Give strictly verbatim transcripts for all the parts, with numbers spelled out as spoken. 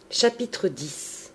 Chapitre dix.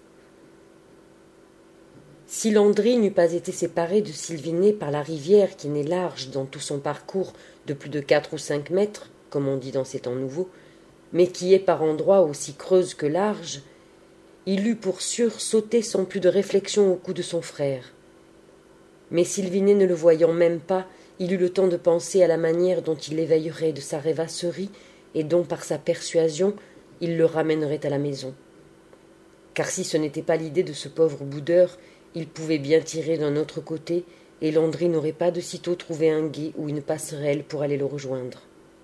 Si Landry n'eût pas été séparé de Sylviné par la rivière qui n'est large dans tout son parcours de plus de quatre ou cinq mètres, comme on dit dans ces temps nouveaux, mais qui est par endroits aussi creuse que large, il eût pour sûr sauté sans plus de réflexion au cou de son frère. Mais Sylviné ne le voyant même pas, il eut le temps de penser à la manière dont il l'éveillerait de sa rêvasserie et dont, par sa persuasion, il le ramènerait à la maison. Car si ce n'était pas l'idée de ce pauvre boudeur, il pouvait bien tirer d'un autre côté, et Landry n'aurait pas de sitôt trouvé un gué ou une passerelle pour aller le rejoindre.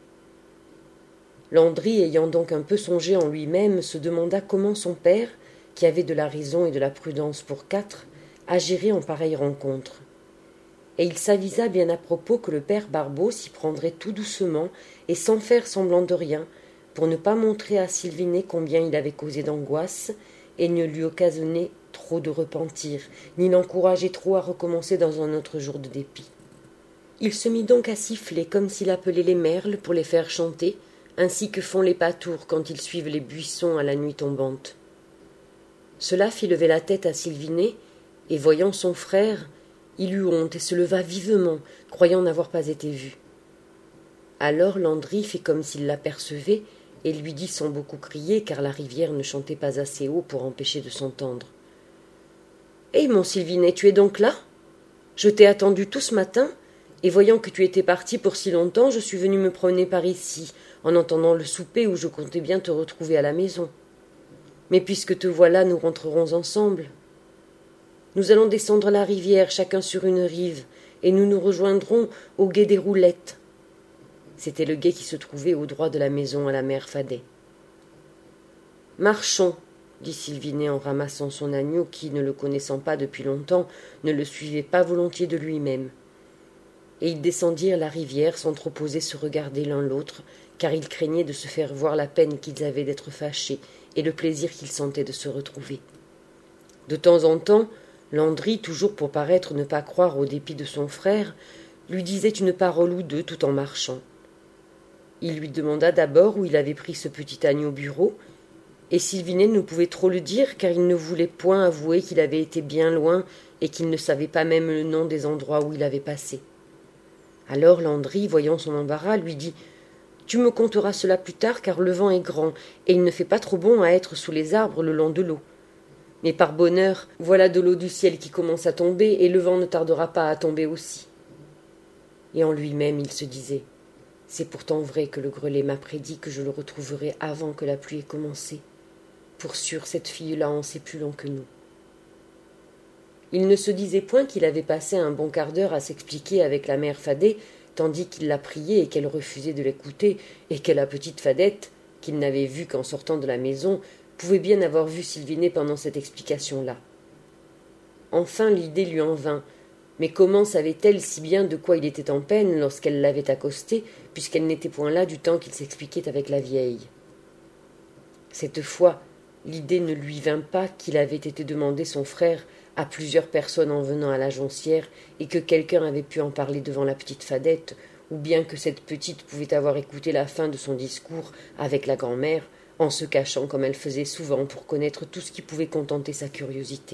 Landry, ayant donc un peu songé en lui-même, se demanda comment son père, qui avait de la raison et de la prudence pour quatre, agirait en pareille rencontre. Et il s'avisa bien à propos que le père Barbeau s'y prendrait tout doucement et sans faire semblant de rien, pour ne pas montrer à Sylviné combien il avait causé d'angoisse, et ne lui occasionner trop de repentir, ni l'encourager trop à recommencer dans un autre jour de dépit. Il se mit donc à siffler comme s'il appelait les merles pour les faire chanter, ainsi que font les pâtours quand ils suivent les buissons à la nuit tombante. Cela fit lever la tête à Sylviné, et voyant son frère, il eut honte et se leva vivement, croyant n'avoir pas été vu. Alors Landry fit comme s'il l'apercevait, et lui dit sans beaucoup crier, car la rivière ne chantait pas assez haut pour empêcher de s'entendre. « Eh, mon Sylvinet, tu es donc là ? Je t'ai attendu tout ce matin, et voyant que tu étais parti pour si longtemps, je suis venu me promener par ici, en entendant le souper où je comptais bien te retrouver à la maison. Mais puisque te voilà, nous rentrerons ensemble. Nous allons descendre la rivière, chacun sur une rive, et nous nous rejoindrons au gué des Roulettes. » C'était le gué qui se trouvait au droit de la maison à la mère Fadet. « Marchons, » dit Sylviné en ramassant son agneau qui, ne le connaissant pas depuis longtemps, ne le suivait pas volontiers de lui-même. Et ils descendirent la rivière sans trop oser se regarder l'un l'autre, car ils craignaient de se faire voir la peine qu'ils avaient d'être fâchés et le plaisir qu'ils sentaient de se retrouver. De temps en temps, Landry, toujours pour paraître ne pas croire au dépit de son frère, lui disait une parole ou deux tout en marchant. Il lui demanda d'abord où il avait pris ce petit agneau bureau, et Sylviné ne pouvait trop le dire, car il ne voulait point avouer qu'il avait été bien loin et qu'il ne savait pas même le nom des endroits où il avait passé. Alors Landry, voyant son embarras, lui dit « Tu me conteras cela plus tard, car le vent est grand, et il ne fait pas trop bon à être sous les arbres le long de l'eau. Mais par bonheur, voilà de l'eau du ciel qui commence à tomber, et le vent ne tardera pas à tomber aussi. » Et en lui-même il se disait « C'est pourtant vrai que le grelet m'a prédit que je le retrouverai avant que la pluie ait commencé. Pour sûr, cette fille-là en sait plus long que nous. » Il ne se disait point qu'il avait passé un bon quart d'heure à s'expliquer avec la mère Fadet, tandis qu'il la priait et qu'elle refusait de l'écouter, et que la petite Fadette, qu'il n'avait vue qu'en sortant de la maison, pouvait bien avoir vu Sylviné pendant cette explication-là. Enfin l'idée lui en vint, mais comment savait-elle si bien de quoi il était en peine lorsqu'elle l'avait accosté, puisqu'elle n'était point là du temps qu'il s'expliquait avec la vieille. Cette fois, l'idée ne lui vint pas qu'il avait été demander son frère à plusieurs personnes en venant à la Joncière, et que quelqu'un avait pu en parler devant la petite Fadette, ou bien que cette petite pouvait avoir écouté la fin de son discours avec la grand-mère, en se cachant comme elle faisait souvent pour connaître tout ce qui pouvait contenter sa curiosité.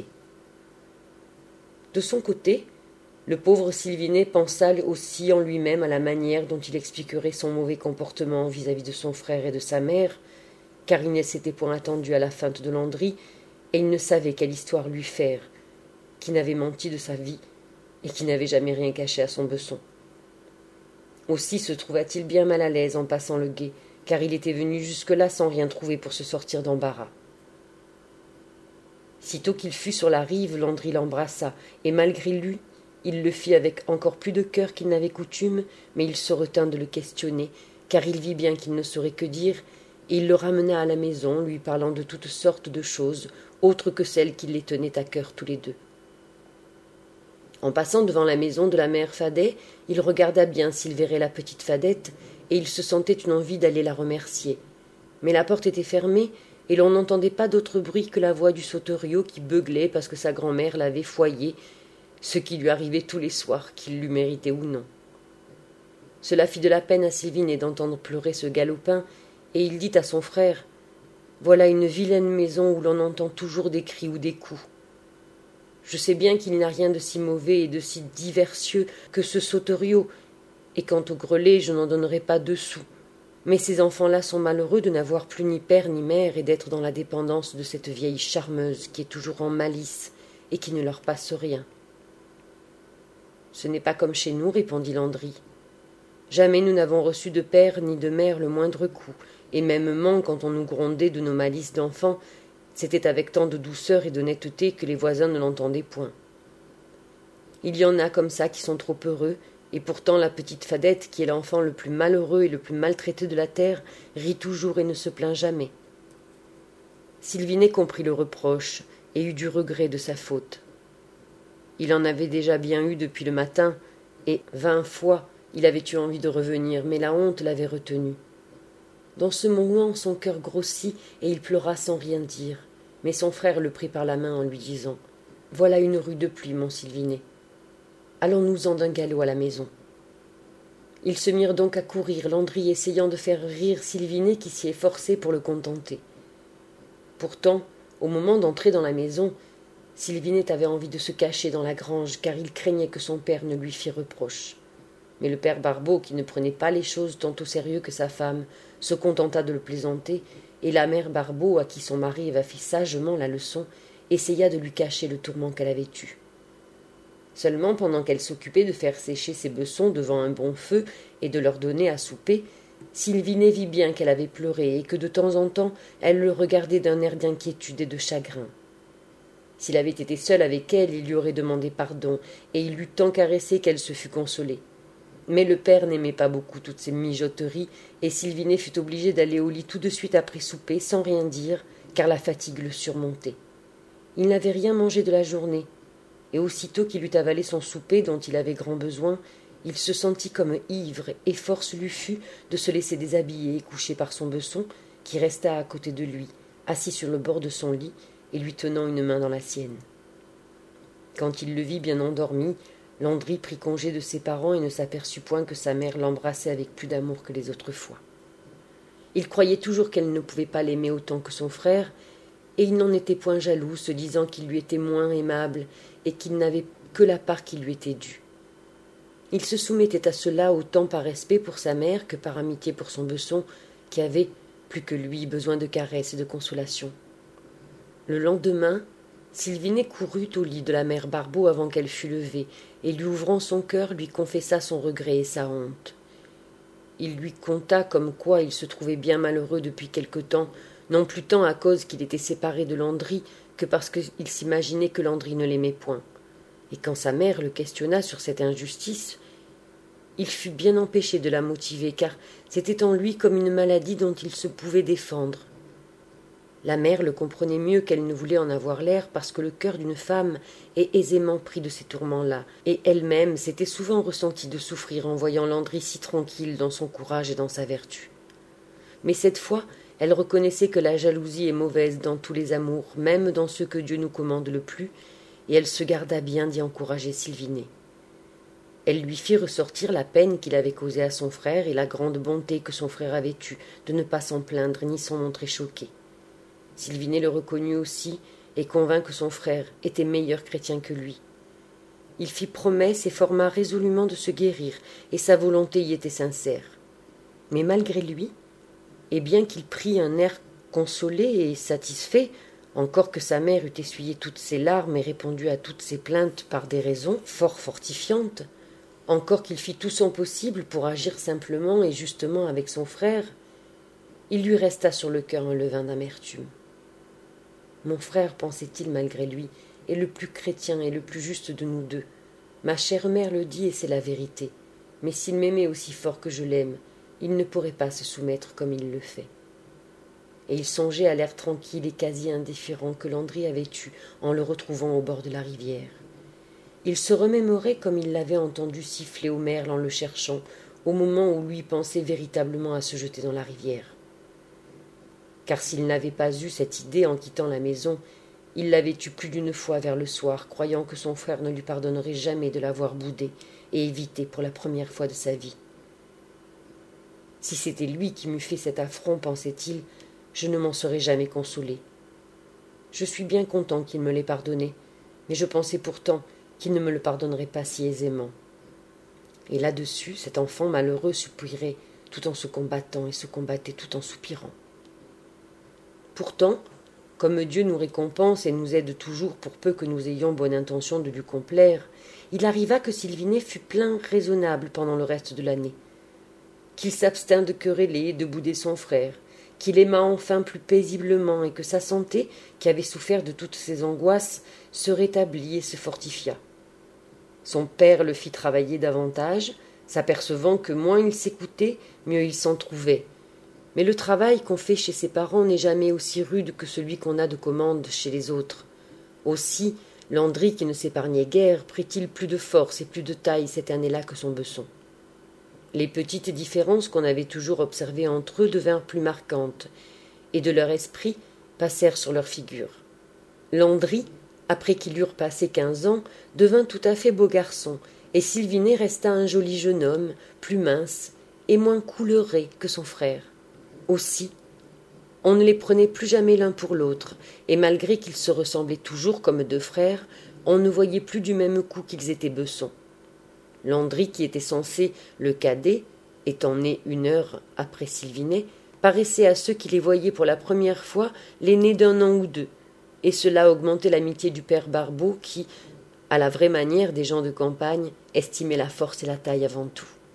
De son côté, le pauvre Sylviné pensa aussi en lui-même à la manière dont il expliquerait son mauvais comportement vis-à-vis de son frère et de sa mère, car il ne s'était point attendu à la feinte de Landry, et il ne savait quelle histoire lui faire, qui n'avait menti de sa vie, et qui n'avait jamais rien caché à son besson. Aussi se trouva-t-il bien mal à l'aise en passant le gué, car il était venu jusque-là sans rien trouver pour se sortir d'embarras. Sitôt qu'il fut sur la rive, Landry l'embrassa, et malgré lui, il le fit avec encore plus de cœur qu'il n'avait coutume, mais il se retint de le questionner, car il vit bien qu'il ne saurait que dire, et il le ramena à la maison, lui parlant de toutes sortes de choses, autres que celles qui les tenaient à cœur tous les deux. En passant devant la maison de la mère Fadet, il regarda bien s'il verrait la petite Fadette, et il se sentait une envie d'aller la remercier. Mais la porte était fermée, et l'on n'entendait pas d'autre bruit que la voix du sauteriot qui beuglait parce que sa grand-mère l'avait foyé, ce qui lui arrivait tous les soirs, qu'il l'eût mérité ou non. Cela fit de la peine à Sylviné d'entendre pleurer ce galopin, et il dit à son frère Voilà une vilaine maison où l'on entend toujours des cris ou des coups. Je sais bien qu'il n'y a rien de si mauvais et de si diversieux que ce sauteriot, et quant au grelet, je n'en donnerai pas deux sous. Mais ces enfants-là sont malheureux de n'avoir plus ni père ni mère et d'être dans la dépendance de cette vieille charmeuse qui est toujours en malice et qui ne leur passe rien. Ce n'est pas comme chez nous, répondit Landry. Jamais nous n'avons reçu de père ni de mère le moindre coup, et mêmement quand on nous grondait de nos malices d'enfants, c'était avec tant de douceur et d'honnêteté que les voisins ne l'entendaient point. Il y en a comme ça qui sont trop heureux, et pourtant la petite Fadette, qui est l'enfant le plus malheureux et le plus maltraité de la terre, rit toujours et ne se plaint jamais. Sylvinet comprit le reproche et eut du regret de sa faute. Il en avait déjà bien eu depuis le matin, et vingt fois il avait eu envie de revenir, mais la honte l'avait retenu. Dans ce moment son cœur grossit et il pleura sans rien dire, mais son frère le prit par la main en lui disant « Voilà une rue de pluie, mon Sylvinet. Allons-nous-en d'un galop à la maison. » Ils se mirent donc à courir, Landry essayant de faire rire Sylvinet qui s'y efforçait pour le contenter. Pourtant, au moment d'entrer dans la maison, Sylvinet avait envie de se cacher dans la grange, car il craignait que son père ne lui fît reproche. Mais le père Barbeau, qui ne prenait pas les choses tant au sérieux que sa femme, se contenta de le plaisanter, et la mère Barbeau, à qui son mari avait fait sagement la leçon, essaya de lui cacher le tourment qu'elle avait eu. Seulement, pendant qu'elle s'occupait de faire sécher ses bessons devant un bon feu et de leur donner à souper, Sylvinet vit bien qu'elle avait pleuré et que de temps en temps elle le regardait d'un air d'inquiétude et de chagrin. S'il avait été seul avec elle, il lui aurait demandé pardon, et il l'eût tant caressé qu'elle se fût consolée. Mais le père n'aimait pas beaucoup toutes ces mijoteries, et Sylvinet fut obligé d'aller au lit tout de suite après souper, sans rien dire, car la fatigue le surmontait. Il n'avait rien mangé de la journée, et aussitôt qu'il eut avalé son souper dont il avait grand besoin, il se sentit comme ivre, et force lui fut de se laisser déshabiller et coucher par son besson, qui resta à côté de lui, assis sur le bord de son lit, et lui tenant une main dans la sienne. Quand il le vit bien endormi, Landry prit congé de ses parents et ne s'aperçut point que sa mère l'embrassait avec plus d'amour que les autres fois. Il croyait toujours qu'elle ne pouvait pas l'aimer autant que son frère, et il n'en était point jaloux, se disant qu'il lui était moins aimable et qu'il n'avait que la part qui lui était due. Il se soumettait à cela autant par respect pour sa mère que par amitié pour son besson, qui avait, plus que lui, besoin de caresses et de consolation. Le lendemain, Sylvinet courut au lit de la mère Barbeau avant qu'elle fût levée, et lui ouvrant son cœur, lui confessa son regret et sa honte. Il lui conta comme quoi il se trouvait bien malheureux depuis quelque temps, non plus tant à cause qu'il était séparé de Landry que parce qu'il s'imaginait que Landry ne l'aimait point. Et quand sa mère le questionna sur cette injustice, il fut bien empêché de la motiver, car c'était en lui comme une maladie dont il se pouvait défendre. La mère le comprenait mieux qu'elle ne voulait en avoir l'air, parce que le cœur d'une femme est aisément pris de ces tourments-là, et elle-même s'était souvent ressentie de souffrir en voyant Landry si tranquille dans son courage et dans sa vertu. Mais cette fois, elle reconnaissait que la jalousie est mauvaise dans tous les amours, même dans ceux que Dieu nous commande le plus, et elle se garda bien d'y encourager Sylvinet. Elle lui fit ressortir la peine qu'il avait causée à son frère et la grande bonté que son frère avait eue de ne pas s'en plaindre ni s'en montrer choqué. Sylvinet le reconnut aussi et convint que son frère était meilleur chrétien que lui. Il fit promesse et forma résolument de se guérir, et sa volonté y était sincère. Mais malgré lui, et bien qu'il prît un air consolé et satisfait, encore que sa mère eût essuyé toutes ses larmes et répondu à toutes ses plaintes par des raisons fort fortifiantes, encore qu'il fit tout son possible pour agir simplement et justement avec son frère, il lui resta sur le cœur un levain d'amertume. Mon frère, pensait-il malgré lui, est le plus chrétien et le plus juste de nous deux. Ma chère mère le dit et c'est la vérité. Mais s'il m'aimait aussi fort que je l'aime, il ne pourrait pas se soumettre comme il le fait. Et il songeait à l'air tranquille et quasi indifférent que Landry avait eu en le retrouvant au bord de la rivière. Il se remémorait comme il l'avait entendu siffler au merle en le cherchant, au moment où lui pensait véritablement à se jeter dans la rivière. Car s'il n'avait pas eu cette idée en quittant la maison, il l'avait eue plus d'une fois vers le soir, croyant que son frère ne lui pardonnerait jamais de l'avoir boudé et évité pour la première fois de sa vie. Si c'était lui qui m'eût fait cet affront, pensait-il, je ne m'en serais jamais consolé. Je suis bien content qu'il me l'ait pardonné, mais je pensais pourtant qu'il ne me le pardonnerait pas si aisément. Et là-dessus, cet enfant malheureux soupirait tout en se combattant et se combattait tout en soupirant. Pourtant, comme Dieu nous récompense et nous aide toujours pour peu que nous ayons bonne intention de lui complaire, il arriva que Sylvinet fut plein raisonnable pendant le reste de l'année, qu'il s'abstint de quereller et de bouder son frère, qu'il aima enfin plus paisiblement et que sa santé, qui avait souffert de toutes ses angoisses, se rétablit et se fortifia. Son père le fit travailler davantage, s'apercevant que moins il s'écoutait, mieux il s'en trouvait. Mais le travail qu'on fait chez ses parents n'est jamais aussi rude que celui qu'on a de commande chez les autres. Aussi, Landry, qui ne s'épargnait guère, prit-il plus de force et plus de taille cette année-là que son besson. Les petites différences qu'on avait toujours observées entre eux devinrent plus marquantes, et de leur esprit passèrent sur leur figure. Landry, après qu'ils eurent passé quinze ans, devint tout à fait beau garçon, et Sylvinet resta un joli jeune homme, plus mince et moins couleuré que son frère. Aussi, on ne les prenait plus jamais l'un pour l'autre, et malgré qu'ils se ressemblaient toujours comme deux frères, on ne voyait plus du même coup qu'ils étaient bessons. Landry, qui était censé le cadet, étant né une heure après Sylvinet, paraissait à ceux qui les voyaient pour la première fois l'aîné d'un an ou deux, et cela augmentait l'amitié du père Barbeau qui, à la vraie manière des gens de campagne, estimait la force et la taille avant tout.